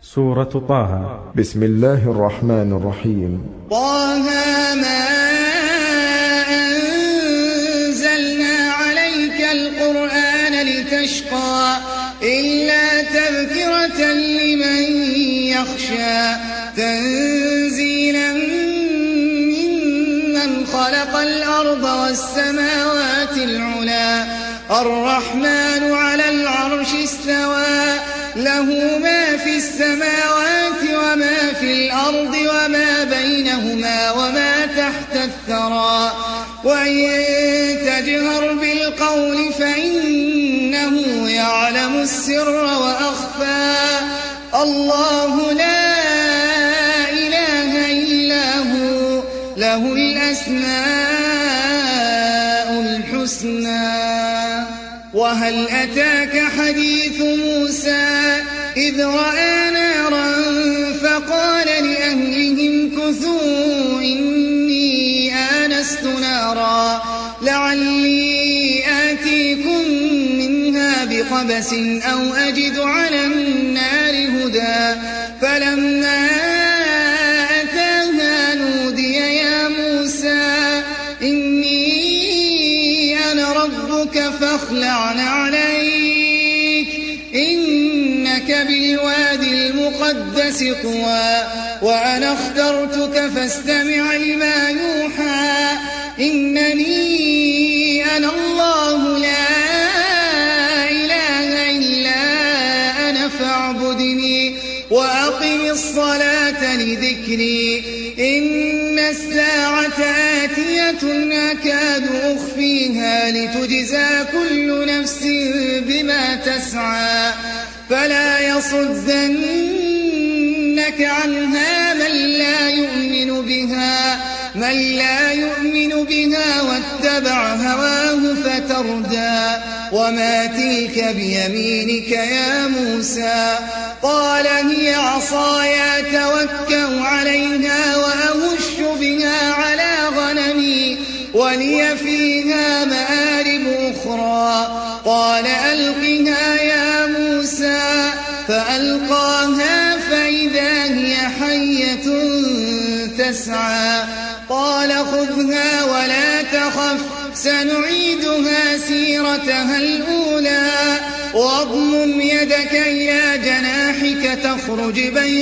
سورة طه. بسم الله الرحمن الرحيم. طه ما أنزلنا عليك القرآن لتشقى إلا تذكرة لمن يخشى تنزيلا ممن خلق الأرض والسماوات العلى الرحمن على العرش استوى له ما في السماوات وما في الأرض وما بينهما وما تحت الثرى وإن تجهر بالقول فإنه يعلم السر وأخفى الله لا إله إلا هو له الأسماء الحسنى. وهل أتاك حديث موسى إذ رأى نارا فقال لأهلهم كثوا إني آنست نارا لعلي آتيكم منها بقبس أو أجد على النار هدى فلما أتاها نودي يا موسى إني أنا ربك فاخلع عليك إنك بالوادي المقدس طوى وأنا اخترتك فاستمع لما يوحى إنني أنا الله لا إله إلا أنا فاعبدني وأقم الصلاة لذكري إن الساعة آتية أكاد أخفيها لتجزى كل نفس بما تسعى فلا يصدنك عنها من لا يؤمن بها واتبع هواه فتردى وما تلك بيمينك يا موسى قال هي عصاي أتوكأ عليها وأهش بها على غنمي ولي فيها مآرب أخرى قال ألقها يا موسى فألقاها فإذا هي حية تسعى قال خذها ولا تخف سنعيدها سيرتها الأولى واضمم يدك إلى جناحك تخرج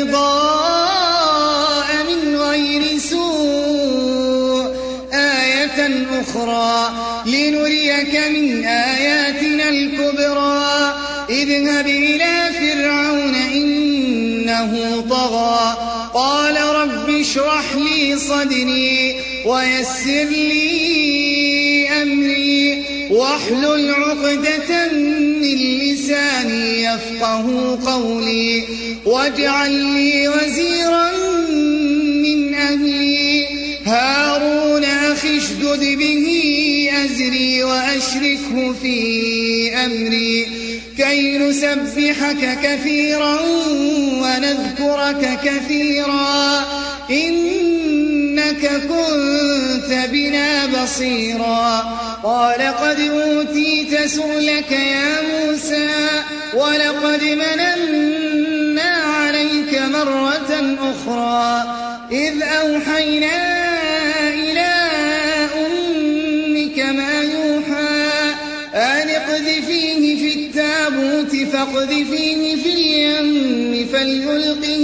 بيضاء من غير سوء آية أخرى لنريك من آياتنا الكبرى اذهب إلى فرعون إنه طغى قال رب اشرح لي صدري ويسر لي أمري واحلل عقدة من لساني يفقه قولي واجعل لي وزيرا من أهلي هارون أخي اشدد به أزري وأشركه في أمري كي نسبحك كثيرا ونذكرك كثيرا إنك كنت بنا بصيرا قال قد أوتيت سؤلك يا موسى ولقد مننا عليك مرة أخرى إذ أوحينا إلى أمك ما يوحى أن اقذفيه في التابوت فاقذفيه في اليم فليلقه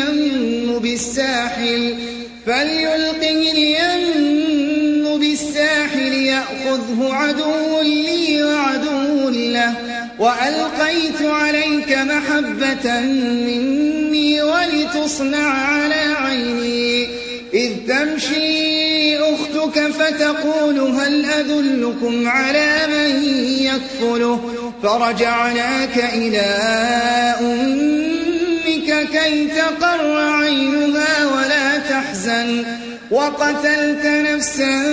اليم بالساحل يأخذه عدو لي وعدو له وألقيت عليك محبة مني ولتصنع على عيني إذ تمشي أختك فتقول هل أدلكم على من يكفله فرجعناك إلى أمك كي تقر عينها ولا تحزن وقتلت نفسا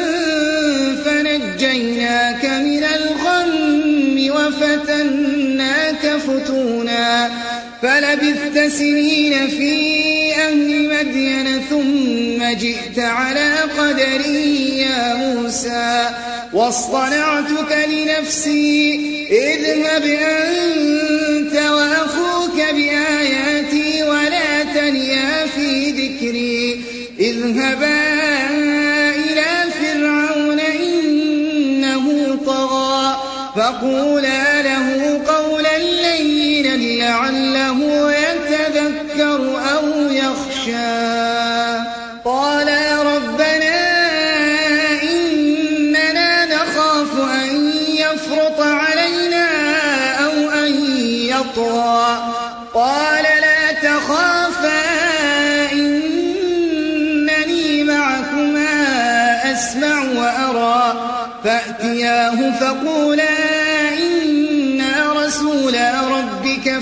فنجيناك من الغم وفتناك فتونا فلبثت سنين في أهل مدين ثم جئت على قدري يا موسى واصطنعتك لنفسي اذهب أنت وأخوك بآياتي ذكري اذهبا إلى فرعون إنه طغى فقولا له قولا لينا لعله يتذكر أو يخشى قالا ربنا إننا نخاف أن يفرط علينا أو أن يطغى قال لا تخافا إنني معكما أسمع وأرى فأتياه فقولا إنا رسولا ربك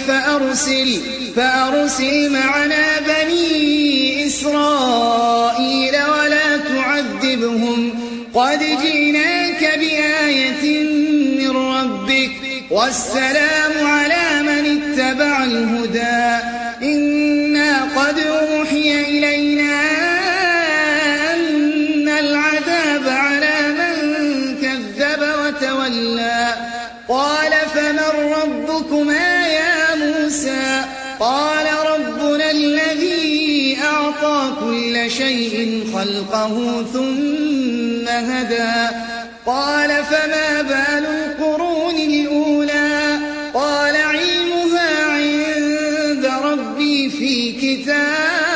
فأرسل معنا بني إسرائيل ولا تعذبهم قد جئناك بآية من ربك والسلام على من اتبع الهدى إنا قد أوحي إلينا أن العذاب على من كذب وتولى قال فمن ربكما يا موسى قال ربنا الذي أعطى كل شيء خلقه ثم هدى قال فما بال القرون الأولى قال علمها عند ربي في كتاب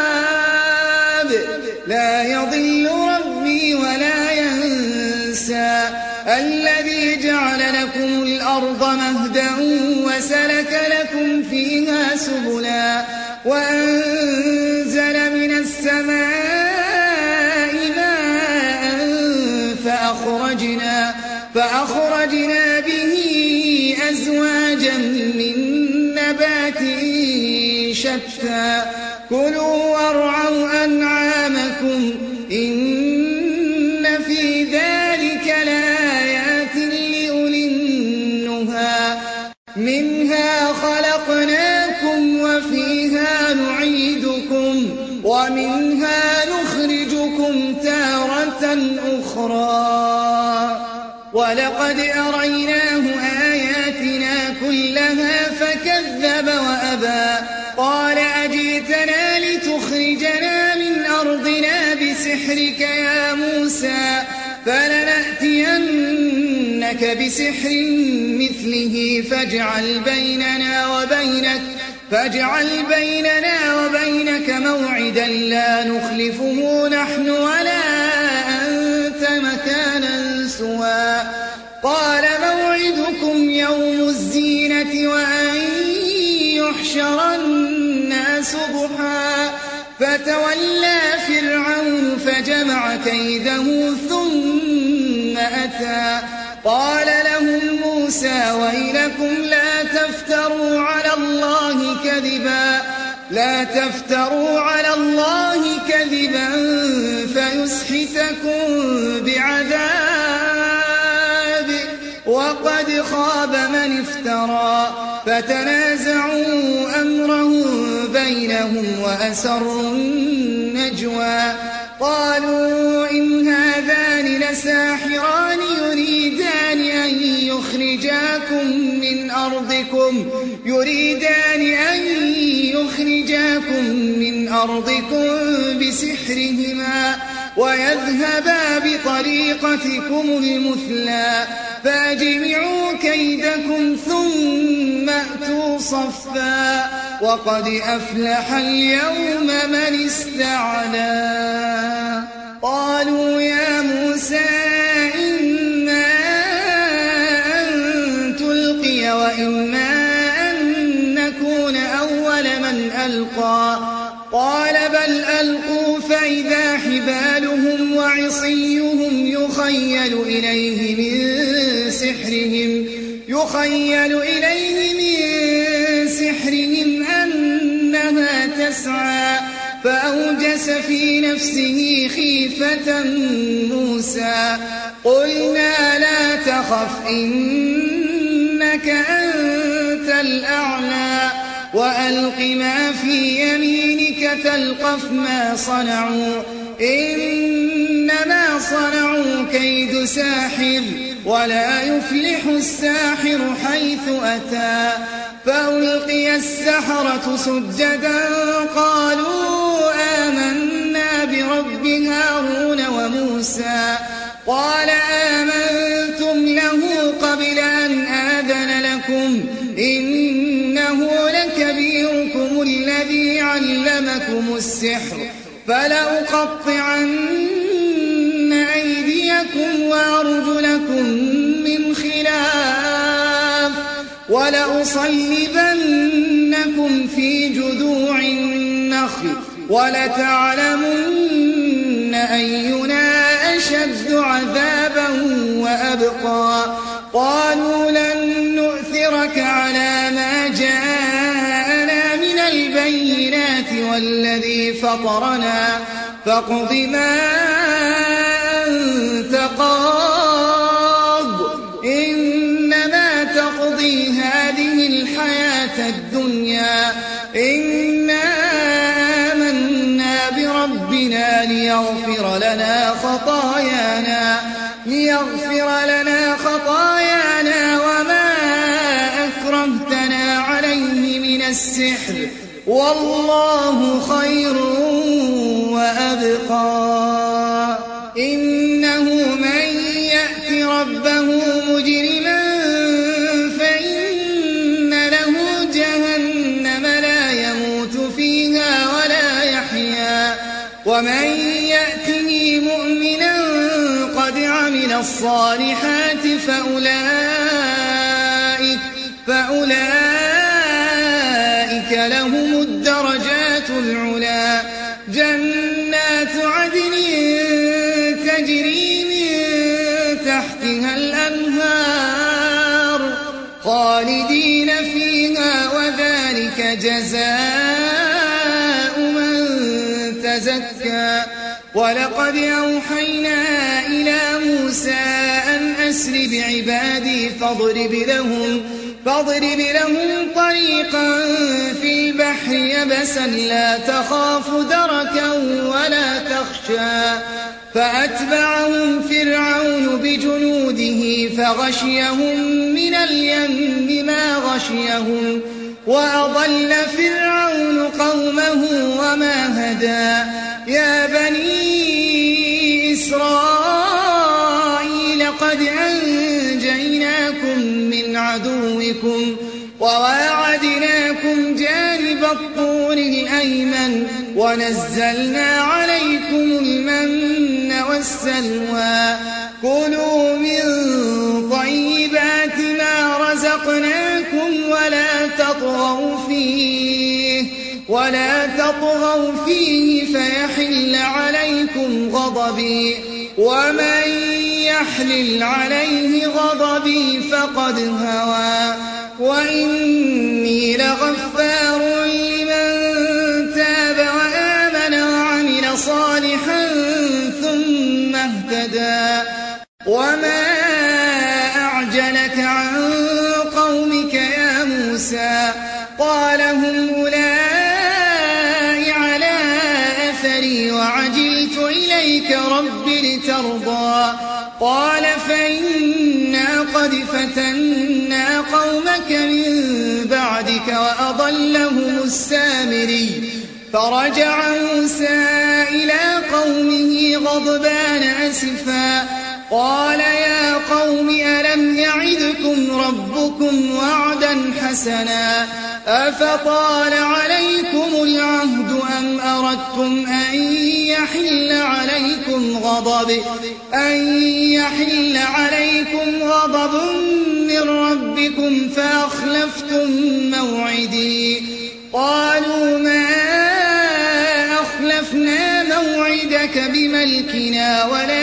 لا يضل ربي ولا ينسى الذي جعل لكم الأرض مهدا وسلك لكم فيها سبلا وأنزل من السماء ماء فأخرجنا به أزواجا من نبات شتى كلوا وارعوا أنعامكم إن في ذلك لآيات لأولي النهى منها خلقناكم وفيها نعيدكم ومنها نخرجكم تارة أخرى ولقد أريناه آياتنا كلها فكذب وأبى قال أجئتنا لتخرجنا من أرضنا بسحرك يا موسى فلنأتينك بسحر مثله فاجعل بيننا وبينك موعدا لا نخلفه نحن ولا أنت مكانا سوى قال موعدكم يوم الزينة وأن يحشر الناس ضحى فتولى فرعون فجمع كيده ثم أتى قال لهم موسى ويلكم لا تفتروا على الله كذبا فيسحتكم بعذاب وقد خاب من افترى فتنازعوا أمرهم بينهم وأسروا النجوى قالوا إن هذان لساحران يريدان أن يخرجاكم من أرضكم بسحرهما ويذهبا بطريقتكم المثلى فأجمعوا كيدكم ثم أتوا صفا وقد أفلح اليوم من استعلى قالوا يا موسى إما أن تلقي وإما أن نكون أول من ألقى قال بل ألقوا فإذا حبالهم وعصيهم يخيل إليه من سحرهم أنها تسعى فأوجس في نفسه خيفة موسى قلنا لا تخف إنك أنت الأعلى وألق ما في يمينك تلقف ما صنعوا إنما صنعوا كيد ساحر ولا يفلح الساحر حيث أتى فألقي السحرة سجدا قالوا آمنا هارون وموسى قال آمنتم له قبل أن آذن لكم إنه لكبيركم الذي علمكم السحر فلأقطعن أيديكم وأرجلكم من خلاف ولأصلبنكم في جذوع النخل ولتعلمن أينا أشد عذابا وأبقى قالوا لن نؤثرك على ما جاءنا من البينات والذي فطرنا فاقض ما أنت قاض إنما تقضي هذه الحياة الدنيا إنا آمنا بربنا ليغفر لنا خطايانا وما أكرهتنا عليه من السحر والله خير وأبقى إنه من يأت ربه مجرما فإن له جهنم لا يموت فيها ولا يحيا ومن يأتني مؤمنا قد عمل الصالحات فأولئك لهم الدرجات العلا جنات عدن تجري من تحتها الأنهار خالدين فيها وذلك جزاء من تزكى ولقد أوحينا إلى موسى أن أسر بعبادي فاضرب لهم طريقا في البحر يبسا لا تخاف دركا ولا تخشى فأتبعهم فرعون بجنوده فغشيهم من اليم ما غشيهم وأضل فرعون قومه وما هدى يا بني إسرائيل قد أنجيناكم من عدوكم وواعدناكم جانب الطور الأيمن ونزلنا عليكم المن والسلوى كلوا من طيبات ما رزقناكم ولا تطغوا فيه فيحل عليكم غضبي ومن يحلل عليه غضبي فقد هوى وإني لغفار لمن تاب وآمن وعمل صالحا ثم اهتدى وما أعجلك عن قومك يا موسى قال هم أولئك على أثري وعجلت إليك رب لترضى قال فإنا قد فتنا قومك من بعدك وأضلهم السامري فرجع موسى إلى قومه غضبان أسفا قال يا قوم ألم يعدكم ربكم وعدا حسنا أفطال عليكم العهد أم أردتم أن يحل عليكم غضب من ربكم فأخلفتم موعدي قالوا ما أخلفنا موعدك بملكنا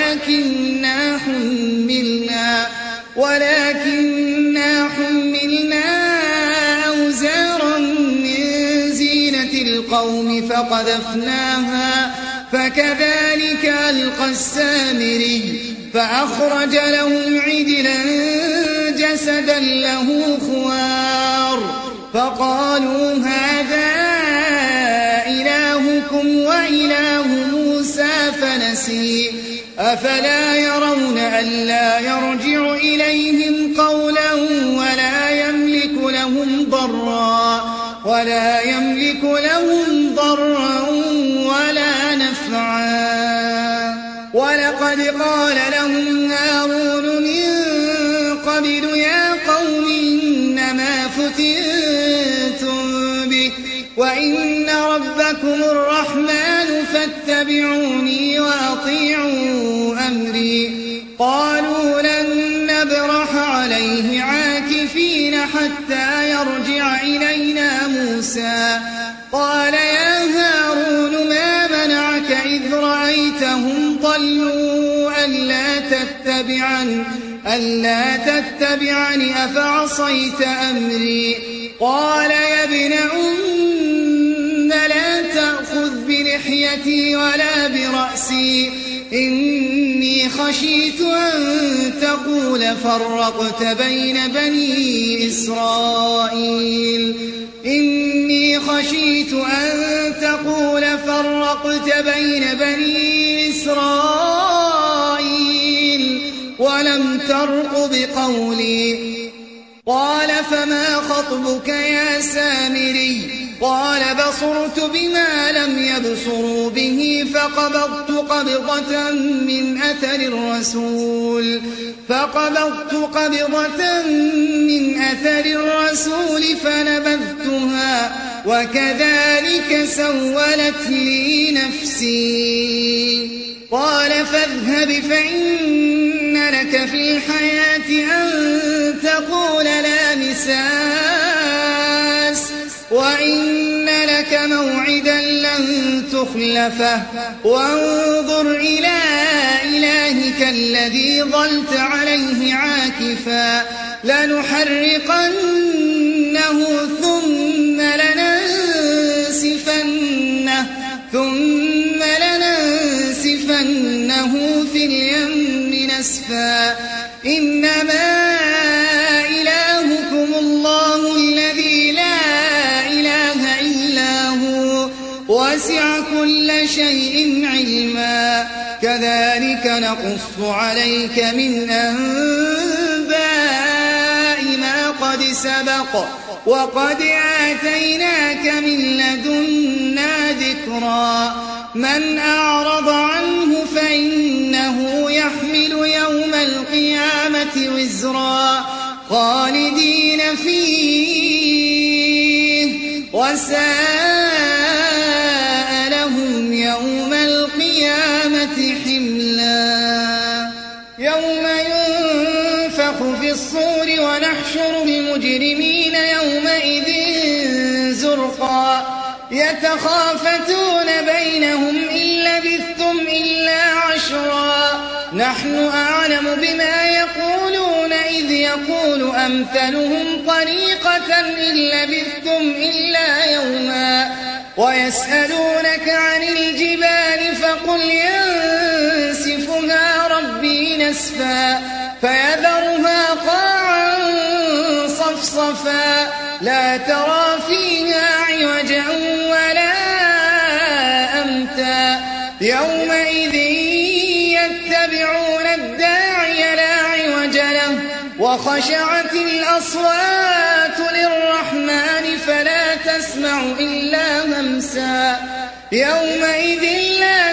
ولكننا حملنا أوزارا من زينة القوم فقذفناها فكذلك ألقى السامري فأخرج لهم عجلا جسدا له خوار فقالوا هذا إلهكم وإله موسى فنسي أفلا يرون ألا يرجع إليهم قولا ولا يملك لهم ضرا ولا نفعا وقد قال لهم هارون من قبل يا قوم إنما فتنتم به وإن ربكم الرحمن فاتبعوني وأطيعوا أمري. قالوا لن نبرح عليه عاكفين حتى يرجع إلينا موسى. قال يا هارون ما منعك إذ رأيتهم ضلوا ألا تتبعني أفعصيت أمري. قال يا ابن أم لا تأخذ بلحيتي ولا برأسي إني خشيت أن تقول فرقت بين بني إسرائيل ولم ترقب قولي. قال فما خطبك يا سامري؟ قال بصرت بما لم يبصروا به فقبضت قبضة من أثر الرسول فنبذتها وكذلك سولت لي نفسي. قال فاذهب فإن لك في الحياة أن تقول لا مساس وإن لك موعدا لن تخلفه وانظر إلى إلهك الذي ظلت عليه عاكفا لنحرقنه ثم لننسفنه في اليم نسفا. إنما إلهكم الله الذي لا إله إلا هو وسع كل شيء علما. كذلك نقص عليك من أنباء ما قد سبق وقد آتيناك من لدنا ذكرا. من أعرض عنه فإنه يحمل يوم القيامة وزرا خالدين فيه وساء لهم يوم القيامة حملا. يوم ينفخ في الصور ونحشر المجرمين يومئذ زرقا يتخافتون بينهم إن لبثتم إلا عشرا نحن أعلم بما يقولون إذ يقول أمثلهم طريقة إن لبثتم إلا يوما. ويسألونك عن الجبال فقل ينسفها ربي نسفا فيذرها قاعا صفصفا لا ترى فيها عوجا ولا أمتا. يومئذ يتبعون الداعي لا عوج له وخشعت الأصوات للرحمن فلا تسمع إلا همسا. يومئذ لا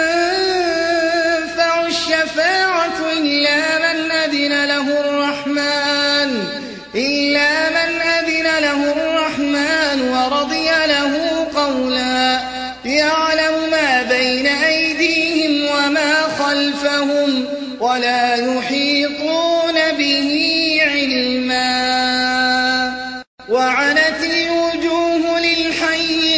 تنفع الشفاعة إلا من أذن له الرحمن ورضي له قولا. يعلم ما بين أيديهم وما خلفهم ولا يحيطون به علما. وعنت الوجوه للحي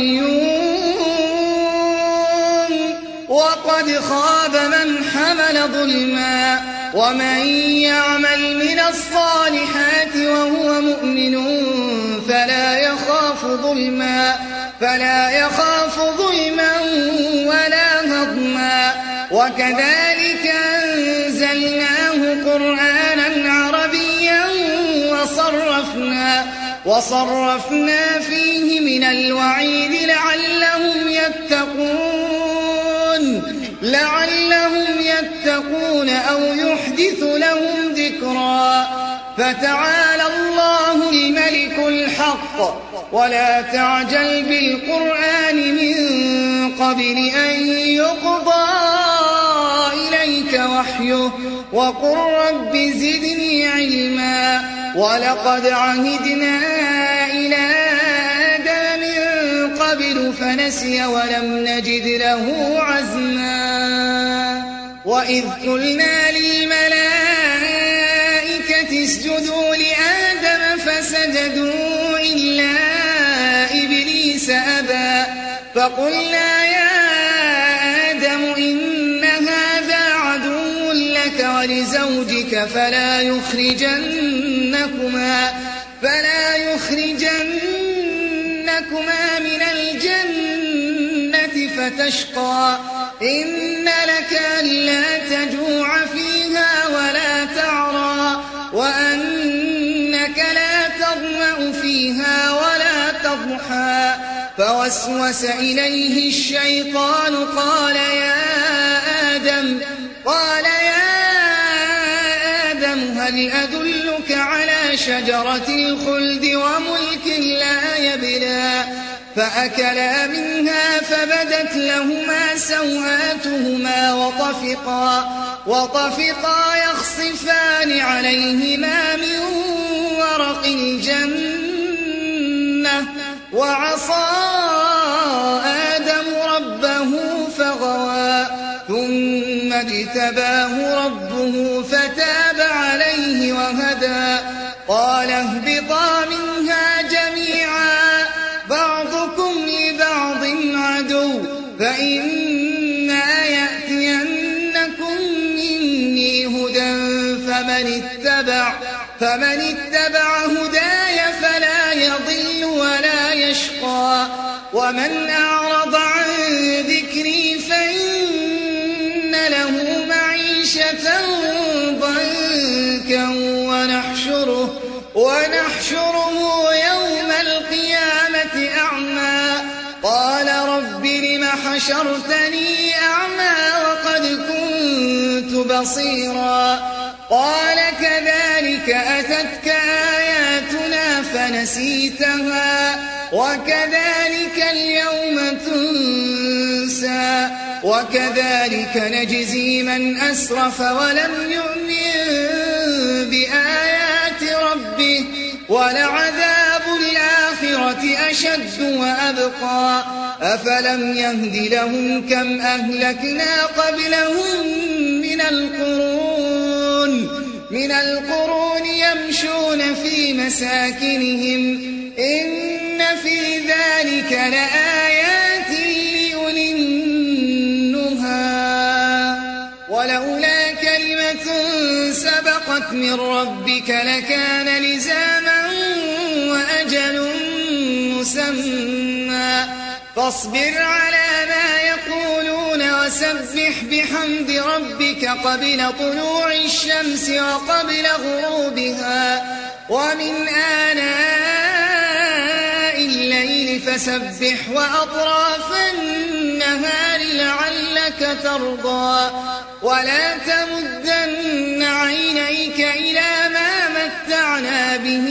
القيوم وقد خاب من حمل ظلما. ومن يعمل من الصالحات وهو مؤمن فلا يخاف ظلما ولا هضما. وكذلك أنزلناه قرآنا عربيا وصرفنا فيه من الوعيد لعلهم يتقون أو يحدث لهم ذكرا. فتعالى الله الملك الحق ولا تعجل بالقرآن من قبل أن يقضى إليك إليك وحيه وقل رب زدني علما ولقد عهدنا إلى آدم من قبل فنسي ولم نجد له عزما وإذ قلنا للملائكة اسجدوا لآدم فسجدوا إلا إبليس أبى فقلنا يا آدم إن هذا عدو لك ولزوجك فلا يخرجنكما من الجنة فتشقى إن لك ألا تجوع فيها ولا تعرى وأنك لا تظمأ فيها ولا تضحى فوسوس إليه الشيطان قال يا آدم هل أدلك على شجرة الخلد وملك لا يبلى فأكلا منها فبدت لهما سوآتهما وطفقا يخصفان عليهما من ورق الجنة وعصى آدم ربه فغوى ثم اجتباه ربه فتاب عليه وهدى قال اهبطا منها جميعا بعضكم لبعض عدو فإما يأتينكم مني هدى فمن اتبع هداي فلا يضل ولا يشقى ومن أعرض عن ذكري فإن له معيشة ضنكا ونحشره يوم القيامة أعمى قال رب لم حشرتني أعمى وقد كنت بصيرا قال كذلك أتتك آياتنا فنسيتها وكذلك اليوم تنسى وكذلك نجزي من أسرف ولم يؤمن بآيات ربه ولعذاب الآخرة أشد وأبقى أفلم يهد لهم كم أهلكنا قبلهم من القرون يمشون في مساكنهم إن في ذلك لآيات لأولي النهى ولولا كلمة سبقت من ربك لكان لزاما وأجل مسمى فاصبر على ما يقولون وسبح بحمد ربك قبل طلوع الشمس وقبل غروبها ومن آناء الليل فسبح وأطراف النهار لعلك ترضى ولا تمدن عينيك إلى ما متعنا به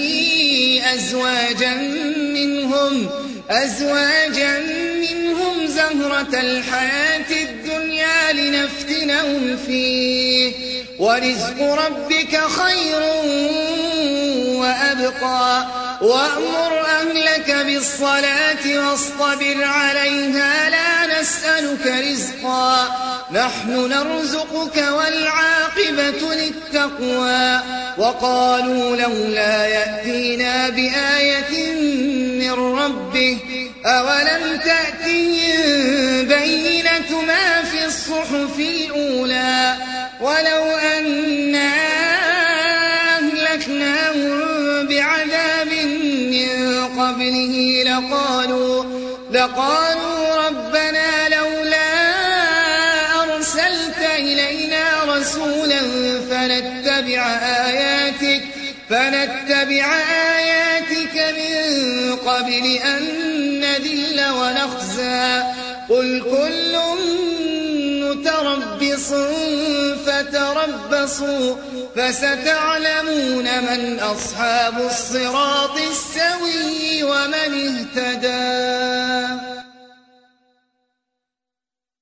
أزواجا منهم زهرة الحياة الدنيا لنفتنهم فيه ورزق ربك خير وأبقى وأمر أهلك بالصلاة واصطبر عليها لا نسألك رزقا نحن نرزقك والعاقبة للتقوى وقالوا لولا يأتينا بآية من ربه أولم تأتهم بينة ما في الصحف الأولى ولو أنا أهلكناهم بعذاب من قبله لقالوا ربنا لولا أرسلت إلينا رسولا فنتبع آياتك من قبل أن نذل ونخزى قل كل متربص فتربصوا فستعلمون من أصحاب الصراط السوي ومن اهتدى